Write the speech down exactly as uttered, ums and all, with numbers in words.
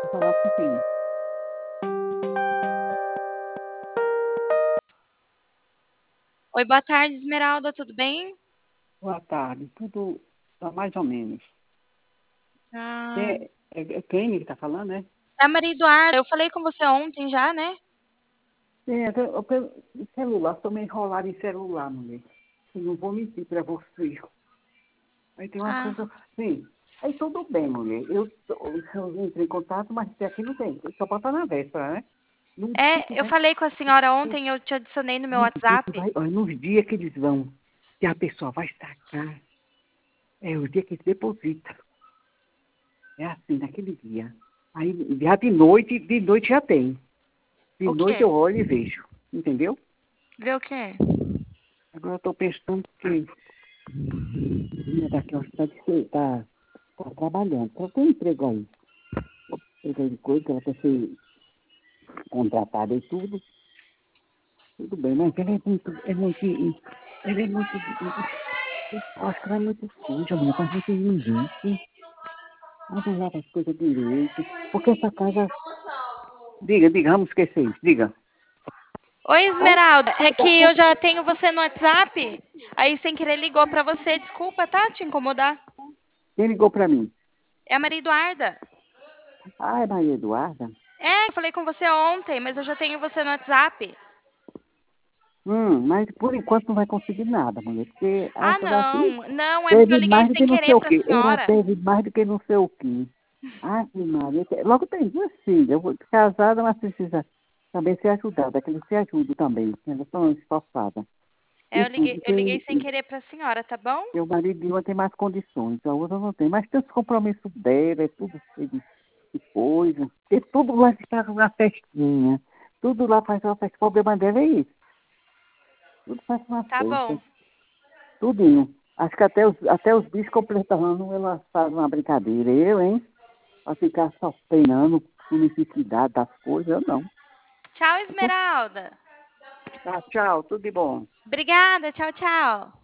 falar com quem? Oi, boa tarde, Esmeralda, tudo bem? Boa tarde, tudo tá mais ou menos. Ah, É, é, é quem que tá falando, né? é a Maria Eduarda. Eu falei com você ontem já, né? É, eu, eu, eu- celular, estou meio enrolado em celular, mulher. Eu não vou mentir para você. Aí tem umas Ah, coisas, sim. Aí tudo bem, mulher. Eu, eu, eu entrei em contato, mas até aqui não tem. Só pode estar na véspera, né? No dia que é, eu vai, falei com a senhora ontem, eu te adicionei no meu no dia que WhatsApp. vai, olha, nos dias que eles vão, que a pessoa vai sacar, é o dia que eles depositam. É assim, naquele dia. Aí já de noite, de noite já tem. De O noite quê? eu olho e vejo. Entendeu? Vê o quê? Agora eu estou pensando que minha daqui acho que está tá, tá trabalhando. Só tem emprego aí. Emprego aí de coisa, que ela quer ser contratada e tudo. Tudo bem, mas ela é muito. É muito ela é muito. Eu acho que ela é muito suja, mulher. Faz muito imundice. Ela não lava as coisas direito. Porque essa casa. Diga, diga, vamos esquecer isso. Diga. Oi, Esmeralda, é que eu já tenho você no WhatsApp. Aí, sem querer, ligou pra você. Desculpa, tá? Te incomodar. Quem ligou para mim? É a Maria Eduarda. Ah, é Maria Eduarda? É, eu falei com você ontem, mas eu já tenho você no WhatsApp. Hum, mas por enquanto não vai conseguir nada, mulher, porque Ah, essa daqui não. Não, é porque eu teve liguei mais do sem que não sei querer o pra quê. Ela senhora. teve mais do que não sei o quê. Ah, que Maria. Logo tem duas filhas. Eu vou casada, mas precisa também ser ajudada, que eles se ajudam também. Elas são esforçadas. É, E eu liguei, tudo eu liguei tem. sem querer pra senhora, tá bom? E o marido de uma tem mais condições, a outra não tem. Mas tem os compromissos dela, é tudo cheio de, de coisa. Porque tudo lá fica uma festinha. Tudo lá faz uma festa. O problema dela é isso. Tudo faz uma Tá bom. festa. Tudinho. Acho que até os, até os bichos completando, ela faz uma brincadeira. Eu, hein? Pra ficar só treinando por necessidade das coisas, eu não. Tchau, Eu tô- Esmeralda. Tá, tchau, tudo de bom. Obrigada, tchau, tchau.